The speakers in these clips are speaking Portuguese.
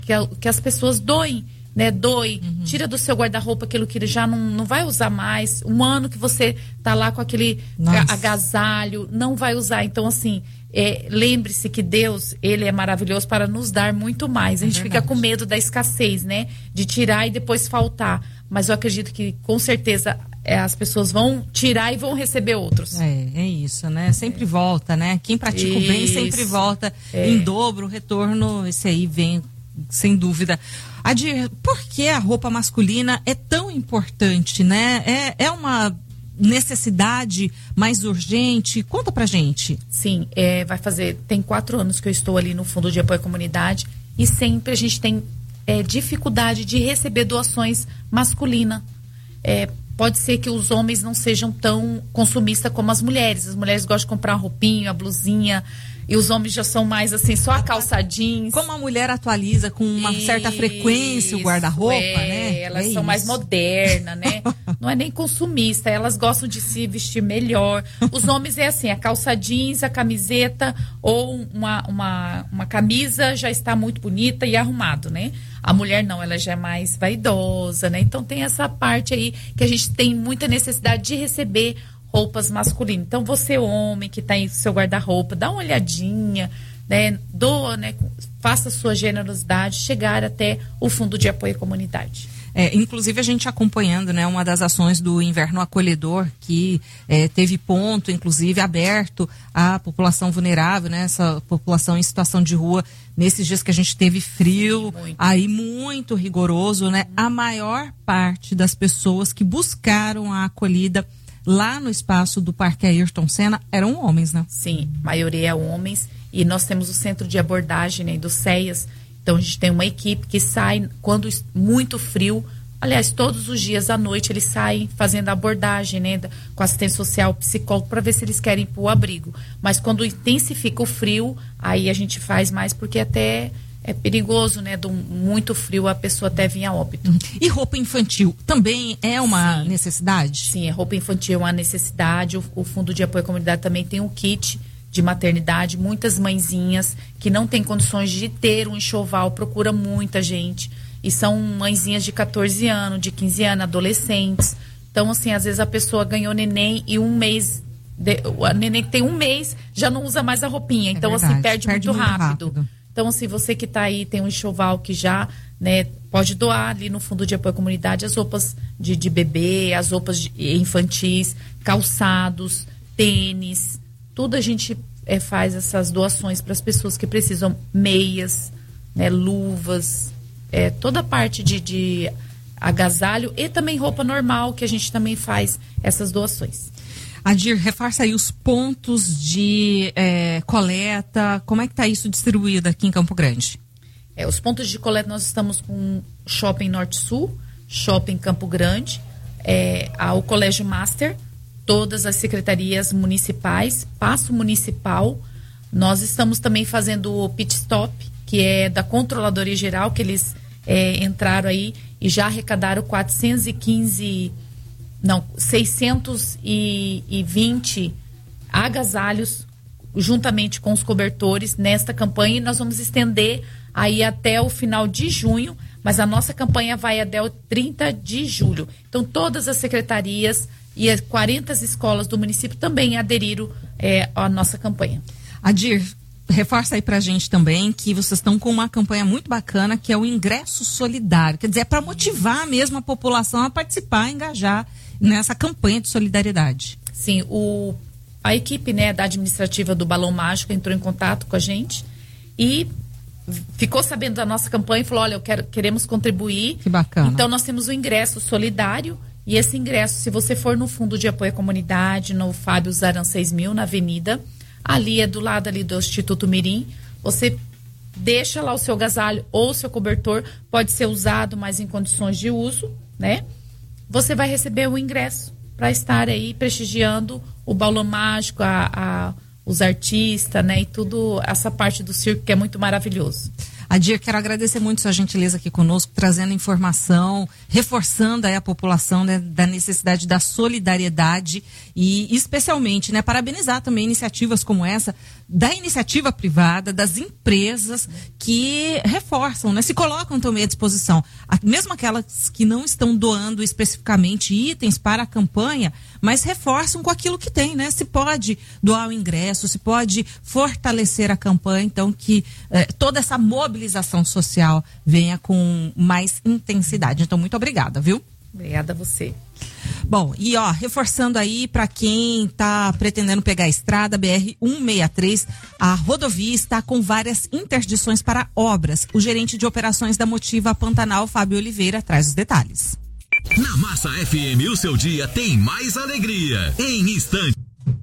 que as pessoas doem, né? Doe, tira do seu guarda-roupa aquilo que ele já não vai usar mais. Um ano que você tá lá com aquele agasalho, não vai usar. Então, assim, lembre-se que Deus, ele é maravilhoso para nos dar muito mais. A gente fica com medo da escassez, né? De tirar e depois faltar. Mas eu acredito que, com certeza, as pessoas vão tirar e vão receber outros. É isso, né? Sempre volta, né? Quem pratica o bem sempre volta em dobro. O retorno, esse aí vem, sem dúvida. Adir, por que a roupa masculina é tão importante, né? É uma necessidade mais urgente? Conta pra gente. Sim, tem 4 anos que eu estou ali no Fundo de Apoio à Comunidade e sempre a gente tem dificuldade de receber doações masculinas. Pode ser que os homens não sejam tão consumistas como as mulheres. As mulheres gostam de comprar uma roupinha, a blusinha, e os homens já são mais assim, só a calça jeans. Como a mulher atualiza com uma certa frequência o guarda-roupa, né? Elas são mais modernas, né? Não é nem consumista, elas gostam de se vestir melhor. Os homens é assim, a calça jeans, a camiseta ou uma camisa já está muito bonita e arrumado, né? A mulher não, ela já é mais vaidosa, né? Então tem essa parte aí que a gente tem muita necessidade de receber roupas masculinas. Então você, homem, que está em seu guarda-roupa, dá uma olhadinha, né? Doa, né? Faça a sua generosidade chegar até o Fundo de Apoio à Comunidade. Inclusive a gente acompanhando, né, uma das ações do Inverno Acolhedor, que teve ponto, inclusive, aberto à população vulnerável, né, essa população em situação de rua, nesses dias que a gente teve frio, muito rigoroso, né? A maior parte das pessoas que buscaram a acolhida lá no espaço do Parque Ayrton Senna eram homens, né? Sim, a maioria é homens, e nós temos o centro de abordagem, né, do CEAS. Então a gente tem uma equipe que sai quando muito frio. Aliás, todos os dias à noite eles saem fazendo a abordagem, né, com assistente social, psicólogo, para ver se eles querem ir para o abrigo. Mas quando intensifica o frio, aí a gente faz mais, porque até é perigoso, né, do muito frio a pessoa até vir a óbito. E roupa infantil também é uma necessidade? Sim, a roupa infantil é uma necessidade. O Fundo de Apoio à Comunidade também tem um kit de maternidade. Muitas mãezinhas que não têm condições de ter um enxoval procura muita gente, e são mãezinhas de 14 anos, de 15 anos, adolescentes. Então, assim, às vezes a pessoa ganhou neném e um mês, a neném que tem um mês já não usa mais a roupinha, então verdade, assim, perde muito rápido. Então, assim, você que está aí, tem um enxoval que já, né, pode doar ali no Fundo de Apoio à Comunidade as roupas de bebê, as roupas infantis, calçados, tênis, tudo a gente faz essas doações para as pessoas que precisam, meias, né, luvas, toda a parte de agasalho e também roupa normal, que a gente também faz essas doações. Adir, reforça aí os pontos de coleta, como é que está isso distribuído aqui em Campo Grande? Os pontos de coleta, nós estamos com Shopping Norte-Sul, Shopping Campo Grande, o Colégio Master, todas as secretarias municipais, Paço Municipal. Nós estamos também fazendo o Pit Stop, que é da Controladoria Geral, que eles entraram aí e já arrecadaram 620 agasalhos juntamente com os cobertores nesta campanha, e nós vamos estender aí até o final de junho, mas a nossa campanha vai até o 30 de julho. Então todas as secretarias e as 40 escolas do município também aderiram à nossa campanha. Adir, reforça aí pra gente também que vocês estão com uma campanha muito bacana, que é o ingresso solidário. Quer dizer, é para motivar mesmo a população a participar, a engajar nessa campanha de solidariedade. Sim, a equipe, né, da administrativa do Balão Mágico entrou em contato com a gente e ficou sabendo da nossa campanha e falou, olha, queremos contribuir. Que bacana. Então nós temos o ingresso solidário, e esse ingresso, se você for no Fundo de Apoio à Comunidade, no Fábio Zaran 6000, na Avenida, ali é do lado ali do Instituto Mirim, você deixa lá o seu agasalho ou o seu cobertor, pode ser usado, mas em condições de uso, né? Você vai receber o ingresso para estar aí prestigiando o Balão Mágico, os artistas, né? E tudo, essa parte do circo que é muito maravilhoso. Adir, quero agradecer muito sua gentileza aqui conosco, trazendo informação, reforçando aí a população, né, da necessidade da solidariedade e especialmente, né, parabenizar também iniciativas como essa, da iniciativa privada, das empresas que reforçam, né, se colocam também à disposição, mesmo aquelas que não estão doando especificamente itens para a campanha, mas reforçam com aquilo que tem, né? Se pode doar o ingresso, se pode fortalecer a campanha, então que toda essa mobilização social venha com mais intensidade. Então, muito obrigada, viu? Obrigada a você. Bom, e reforçando aí para quem está pretendendo pegar a estrada, BR-163, a rodovia está com várias interdições para obras. O gerente de operações da Motiva Pantanal, Fábio Oliveira, traz os detalhes. Na Massa FM, o seu dia tem mais alegria. Em instante.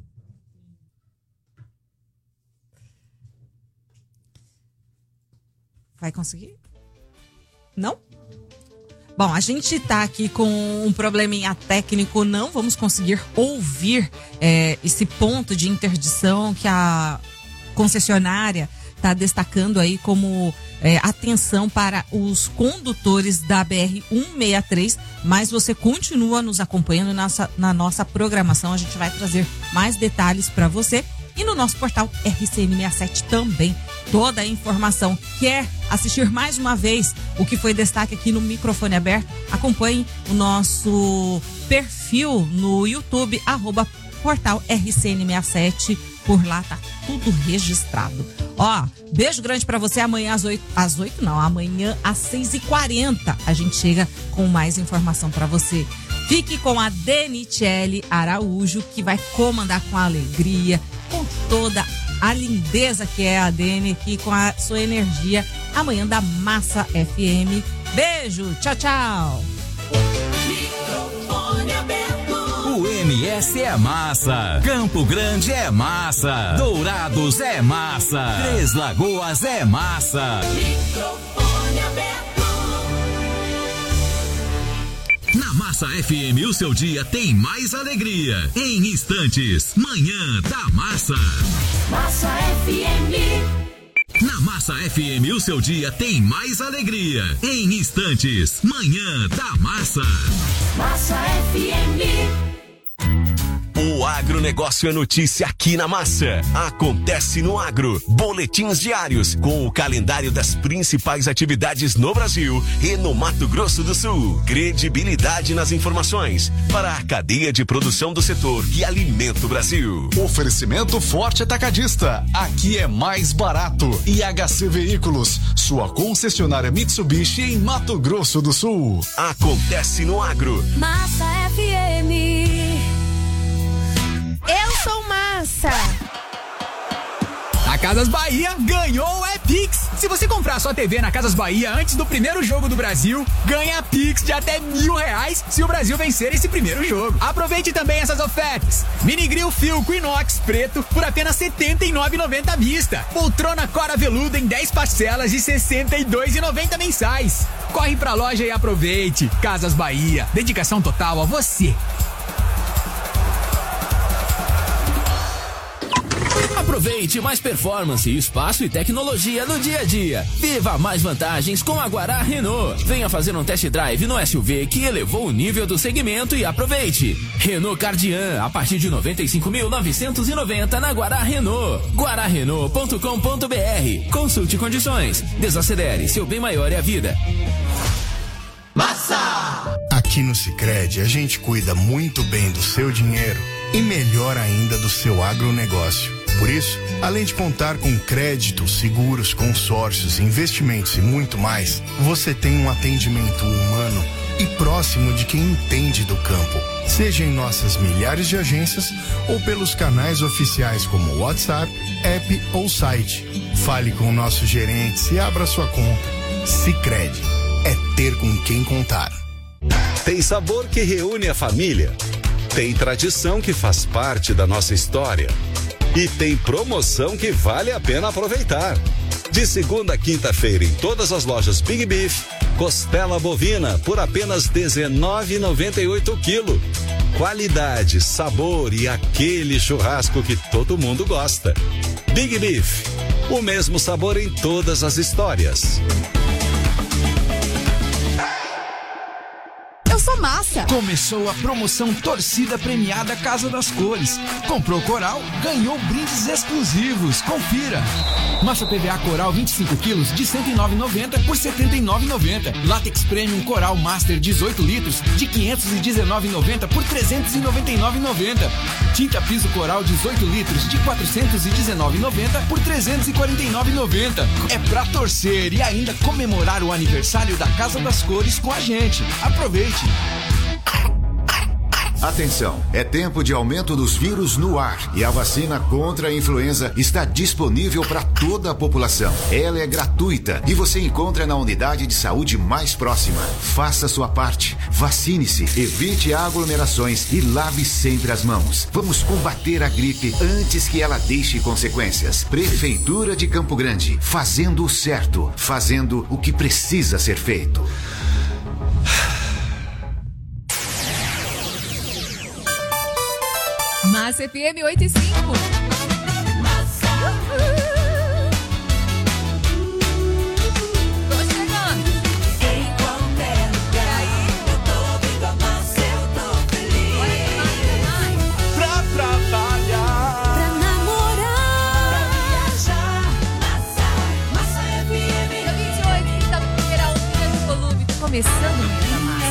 Vai conseguir? Não? Bom, a gente está aqui com um probleminha técnico, não vamos conseguir ouvir esse ponto de interdição que a concessionária está destacando aí como atenção para os condutores da BR-163, mas você continua nos acompanhando na nossa programação, a gente vai trazer mais detalhes para você e no nosso portal RCN67 também. Toda a informação. Quer assistir mais uma vez o que foi destaque aqui no Microfone Aberto? Acompanhe o nosso perfil no YouTube, @portal RCN67. Por lá tá tudo registrado. Ó, beijo grande pra você. Amanhã amanhã às 6h40 a gente chega com mais informação pra você. Fique com a Denitiele Araújo, que vai comandar com alegria, com toda a lindeza que é a Deni, aqui com a sua energia, amanhã da Massa FM. Beijo, tchau, tchau. O MS é massa, Campo Grande é massa, Dourados é massa, Três Lagoas é massa. Microfone aberto. Na Massa FM, o seu dia tem mais alegria. Em instantes, Manhã da Massa. Massa FM. Na Massa FM, o seu dia tem mais alegria. Em instantes, Manhã da Massa. Massa FM. O agronegócio é notícia aqui na Massa. Acontece no Agro. Boletins diários com o calendário das principais atividades no Brasil e no Mato Grosso do Sul. Credibilidade nas informações para a cadeia de produção do setor que alimenta o Brasil. Oferecimento Forte Atacadista. Aqui é mais barato. IHC Veículos, sua concessionária Mitsubishi em Mato Grosso do Sul. Acontece no Agro. Massa FM. Eu sou Massa. A Casas Bahia ganhou o Pix. Se você comprar sua TV na Casas Bahia antes do primeiro jogo do Brasil, ganha Pix de até R$1.000 se o Brasil vencer esse primeiro jogo. Aproveite também essas ofertas. Mini grill Philco inox preto por apenas R$ 79,90 à vista. Poltrona Cora veludo em 10 parcelas de R$ 62,90 mensais. Corre pra loja e aproveite. Casas Bahia, dedicação total a você. Aproveite mais performance, espaço e tecnologia no dia a dia. Viva mais vantagens com a Guará Renault. Venha fazer um test drive no SUV que elevou o nível do segmento e aproveite. Renault Cardian, a partir de 95.990 na Guará Renault. guararenault.com.br. Consulte condições. Desacelere, seu bem maior é a vida. Massa! Aqui no Sicredi a gente cuida muito bem do seu dinheiro e melhor ainda do seu agronegócio. Por isso, além de contar com créditos, seguros, consórcios, investimentos e muito mais, você tem um atendimento humano e próximo de quem entende do campo. Seja em nossas milhares de agências ou pelos canais oficiais como WhatsApp, app ou site. Fale com nossos gerentes e abra sua conta. Sicredi é ter com quem contar. Tem sabor que reúne a família. Tem tradição que faz parte da nossa história. E tem promoção que vale a pena aproveitar. De segunda a quinta-feira em todas as lojas Big Beef, costela bovina por apenas R$19,98 o quilo. Qualidade, sabor e aquele churrasco que todo mundo gosta. Big Beef, O mesmo sabor em todas as histórias. Eu sou Massa. Começou a promoção Torcida Premiada Casa das Cores. Comprou Coral, ganhou brindes exclusivos. Confira. Massa PVA Coral 25 quilos de R$ 109,90 por R$ 79,90. Látex Premium Coral Master 18 litros de R$ 519,90 por R$ 399,90. Tinta Piso Coral 18 litros de R$ 419,90 por R$ 349,90. É pra torcer e ainda comemorar o aniversário da Casa das Cores com a gente. Aproveite! Atenção, é tempo de aumento dos vírus no ar e a vacina contra a influenza está disponível para toda a população. Ela é gratuita e você encontra na unidade de saúde mais próxima. Faça sua parte, vacine-se, evite aglomerações e lave sempre as mãos. Vamos combater a gripe antes que ela deixe consequências. Prefeitura de Campo Grande, fazendo o certo, fazendo o que precisa ser feito. Massa FM 8:05. Tô chegando. Em qualquer lugar, eu tô ouvindo a Massa, eu tô feliz. Pra trabalhar, pra namorar, pra viajar. Massa FM. Dia 28, quinta-feira, aumenta o volume. Tô começando mesmo a Massa.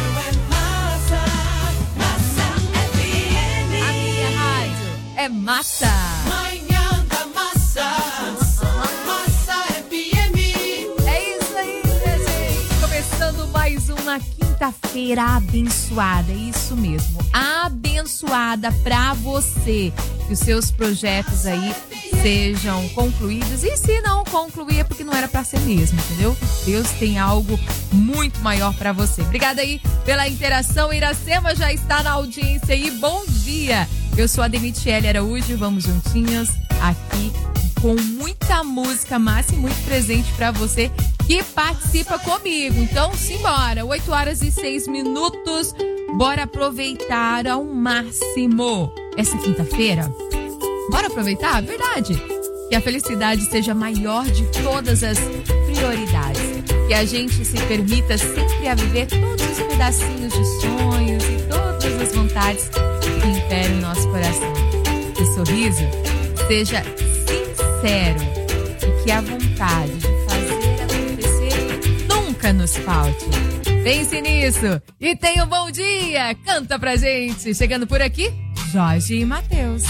É Massa. Manhã da Massa. Massa FM. É isso aí, minha gente. Começando mais uma quinta-feira abençoada. É isso mesmo. Abençoada pra você. Que os seus projetos aí sejam concluídos. E se não concluir, é porque não era pra ser mesmo, entendeu? Deus tem algo muito maior pra você. Obrigada aí pela interação. Iracema já está na audiência aí. Bom dia. Eu sou a Demitiele Araújo, vamos juntinhos aqui com muita música massa e muito presente para você que participa comigo. Então, simbora, 8h06, bora aproveitar ao máximo essa quinta-feira. Bora aproveitar? Verdade. Que a felicidade seja maior de todas as prioridades. Que a gente se permita sempre a viver todos os pedacinhos de sonhos e todas as vontades que imperam o nosso coração. Que o sorriso seja sincero e que a vontade de fazer acontecer nunca nos falte. Pense nisso e tenha um bom dia. Canta pra gente. Chegando por aqui, Jorge e Matheus.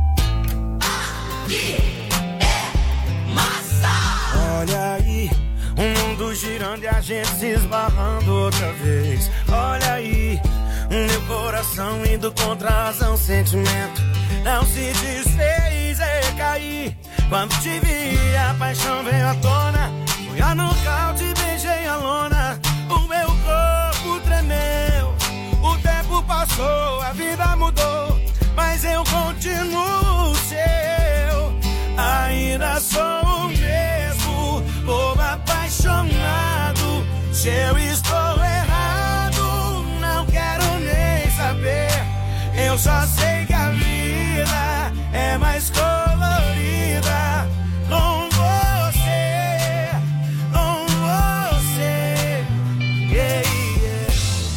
olha aí, o mundo girando e a gente se esbarrando outra vez. Olha aí, meu coração indo contra a razão, sentimento não se desfez, recaí. Quando te vi, a paixão veio à tona. Fui a nocaute, beijei a lona. O meu corpo tremeu. O tempo passou, a vida mudou, mas eu continuo seu. Ainda sou o mesmo, povo apaixonado. Se eu estou errado, não quero nem saber. Eu só sei que a vida é mais colorida com você, com você. Yeah, yeah.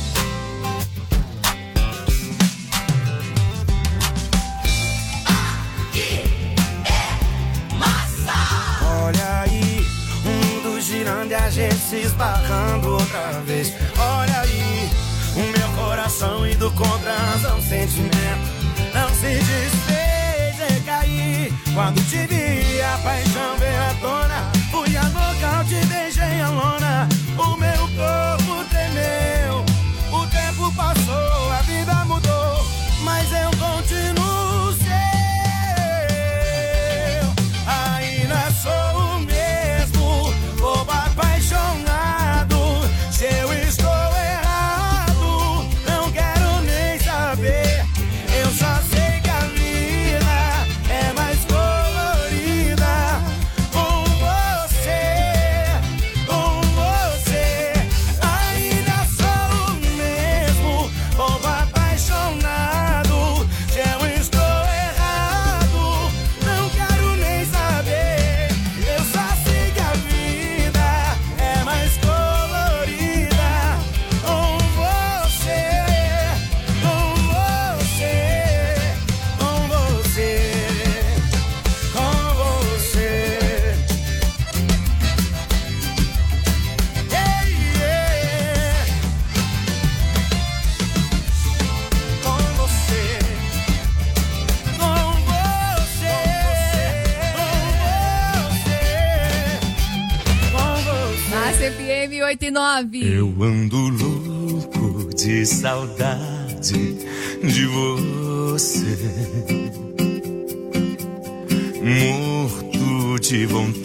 Aqui é massa. Olha aí, o mundo girando e a gente se esbarrando outra vez. Olha aí, o meu coração indo contra a razão, sentimento não se desfez, recaí. Quando te vi, a paixão veio à tona. Fui a nocaute, beijei a lona. O meu corpo tremeu. O tempo passou, a vida mudou, mas eu continuo seu. Ainda sou o mesmo, bobo apaixonado. Se eu estou errado, não quero nem saber. Eu só sei que a vida é mais colorida com você, com você. FM 89. Eu ando louco de saudade de você, morto de vontade